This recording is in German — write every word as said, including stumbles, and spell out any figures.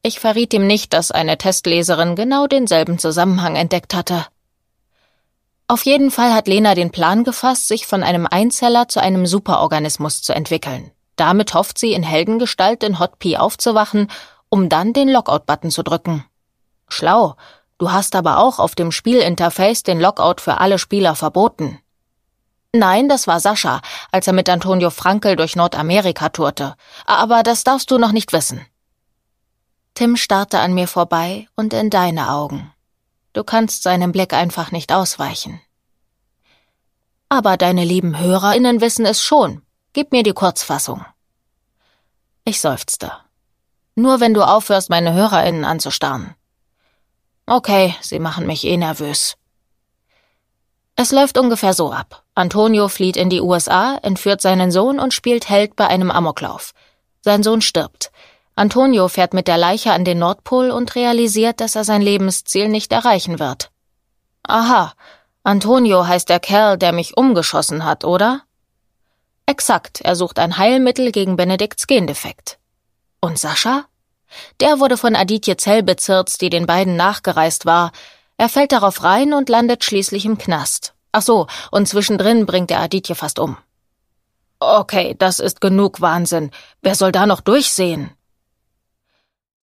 Ich verriet ihm nicht, dass eine Testleserin genau denselben Zusammenhang entdeckt hatte. Auf jeden Fall hat Lena den Plan gefasst, sich von einem Einzeller zu einem Superorganismus zu entwickeln. Damit hofft sie, in Heldengestalt in Hot Pea aufzuwachen, um dann den Lockout-Button zu drücken. Schlau, du hast aber auch auf dem Spielinterface den Lockout für alle Spieler verboten. Nein, das war Sascha, als er mit Antonio Frankl durch Nordamerika tourte. Aber das darfst du noch nicht wissen. Tim starrte an mir vorbei und in deine Augen. Du kannst seinem Blick einfach nicht ausweichen. Aber deine lieben HörerInnen wissen es schon. Gib mir die Kurzfassung. Ich seufzte. Nur wenn du aufhörst, meine HörerInnen anzustarren. Okay, sie machen mich eh nervös. Es läuft ungefähr so ab. Antonio flieht in die U S A, entführt seinen Sohn und spielt Held bei einem Amoklauf. Sein Sohn stirbt. Antonio fährt mit der Leiche an den Nordpol und realisiert, dass er sein Lebensziel nicht erreichen wird. Aha, Antonio heißt der Kerl, der mich umgeschossen hat, oder? Exakt, er sucht ein Heilmittel gegen Benedikts Gendefekt. Und Sascha? Der wurde von Aditya Zell bezirzt, die den beiden nachgereist war. Er fällt darauf rein und landet schließlich im Knast. Ach so, und zwischendrin bringt er Aditya fast um. Okay, das ist genug Wahnsinn. Wer soll da noch durchsehen?